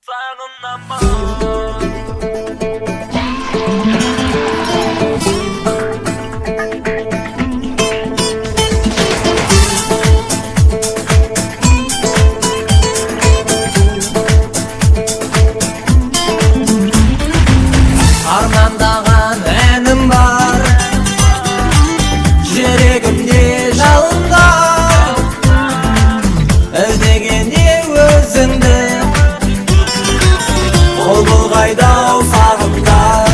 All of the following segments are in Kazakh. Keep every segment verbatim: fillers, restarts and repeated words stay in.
Armandаған әнім бар, жүрегімде жалында, іздегенде өзіңді, ол бұлғайдау сағымдар.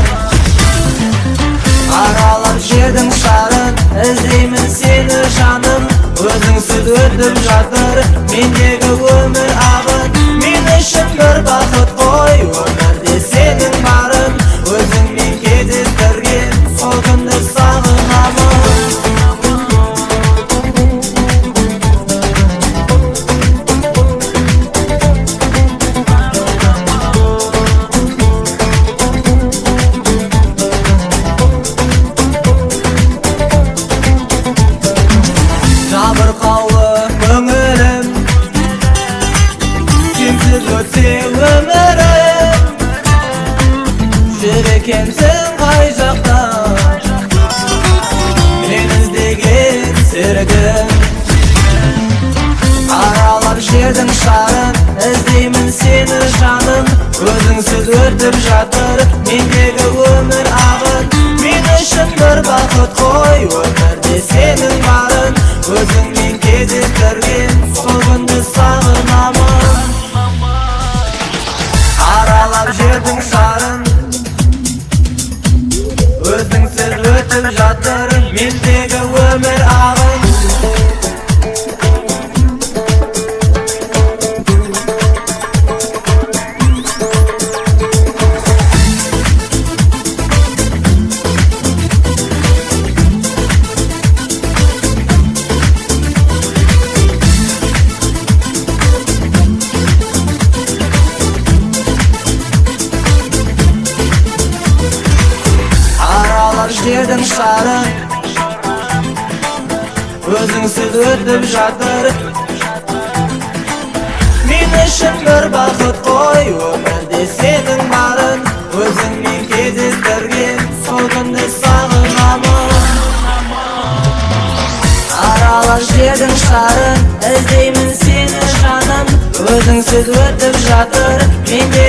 Аралап жердің шарын, іздеймін сені жаным, өзіңсіз өтіп жатыр мендегі өмір ағын. Мен үшін бір бақыт қой, өмірде сенің барың, өзіңмен кездестірген сол күнді сағынамын. Жабырқаулы көңілім, сенсіз өтсе өмірім, жүр екенсің қай жақта, мен іздеген серігім. Аралап жердің шарын, іздеймін сені жаным, өзіңсіз өтіп жатыр мендегі өмір ағын. Мен үшін бір бақыт қой, өмірде сенің барың, өзіңмен кездестірген сол күнді сағынамын. Аралап жердің шарын, өзіңсіз өтіп жатыр мендегі өмір ағын. Жердің шарын, өзіңсіз өтіп жатыр, мен үшін бір бақыт қой, өмірде сенің барың, өзіңмен кездестірген сол күнді сағынамын. Аралап жердің шарын, іздеймін сені жаным, өзіңсіз өтіп жатыр менде